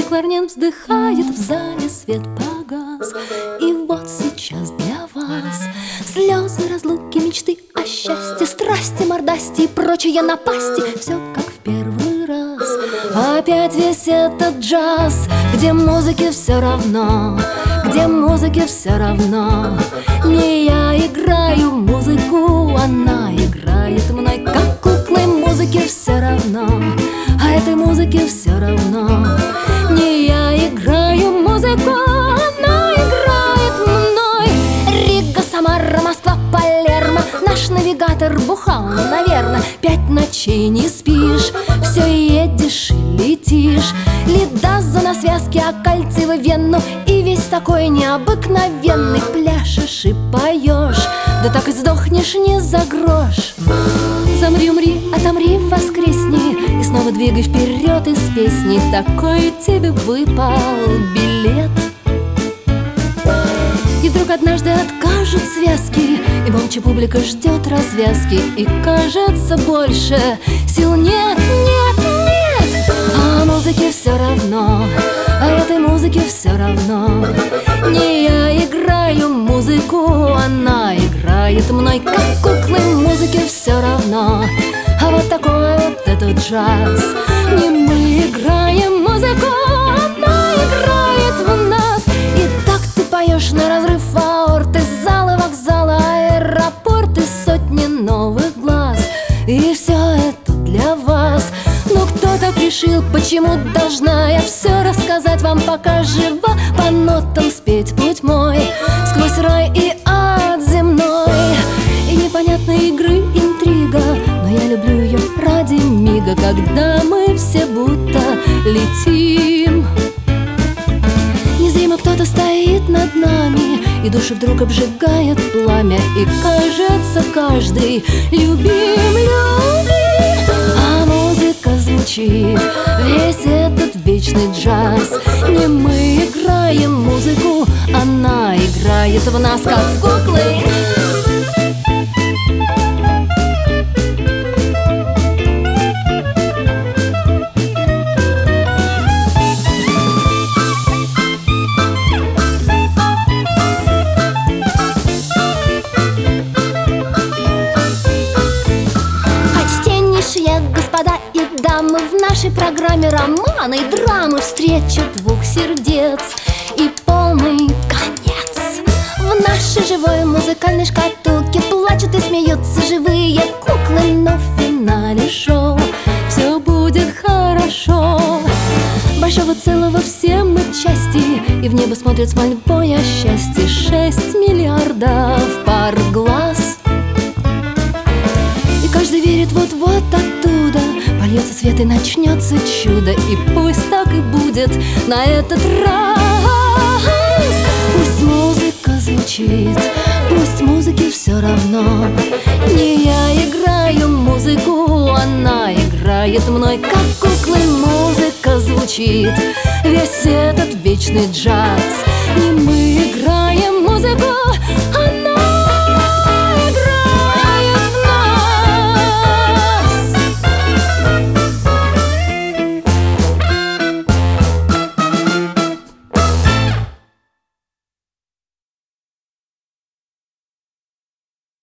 кларнет вздыхает, в зале свет погас. И вот сейчас для вас слезы, разлуки, мечты о счастье, страсти, мордасти и прочие напасти. Все как в первый раз. Опять весь этот джаз, где музыке все равно, где музыке все равно. Не я играю музыку, она играет мной, как куклы. Музыке все равно, а этой музыке все равно. Не я играю музыку, она играет мной. Рига, Самара, Москва, Палермо. Наш навигатор бухал, наверно. 5 ночей не спишь, все едешь и летишь. Лидазу на связке, а кальций в Вену. И весь такой необыкновенный. Пляшешь и поешь, да так и сдохнешь не за грош. Замри, умри, отомри, воскресни, и снова двигай вперед из песни. Такой тебе выпал билет. И вдруг однажды откажут связки, и молча публика ждет развязки. И кажется, больше сил нет, нет, нет. А музыке все равно, а этой музыке все равно. Не я играю музыку, она играет мной, как куклы. Музыке все равно, а вот такой вот этот джаз. Не мы играем музыку, она играет в нас. И так ты поешь на разрыв аорты, залы, вокзалы, аэропорты, сотни новых глаз. И все это для вас. Но кто так решил, почему должна я все рассказать вам, пока жива? По нотам спеть путь мой сквозь рай и ад земной. И непонятной игры интрига, но я люблю ее ради мига, когда мы все будто летим. Незримо кто-то стоит над нами, и души вдруг обжигает пламя. И кажется, каждый любим, любим. А музыка звучит, весь этот вечный джаз. Не мы играем музыку, она играет в нас, как в куклы. Господа и дамы, в нашей программе романы и драмы, встреча двух сердец и полный конец. В нашей живой музыкальной шкатулке плачут и смеются живые куклы, но в финале шоу все будет хорошо. Большого целого все мы части, и в небо смотрят с мольбой о счастье 6 миллиардов пар глаз. И каждый верит вот-вот оттуда польется свет и начнется чудо. И пусть так и будет на этот раз. Пусть музыка звучит, пусть музыке все равно. Не я играю музыку, она играет мной, как куклы. Музыка звучит, весь этот вечный джаз. Не мы играем музыку, она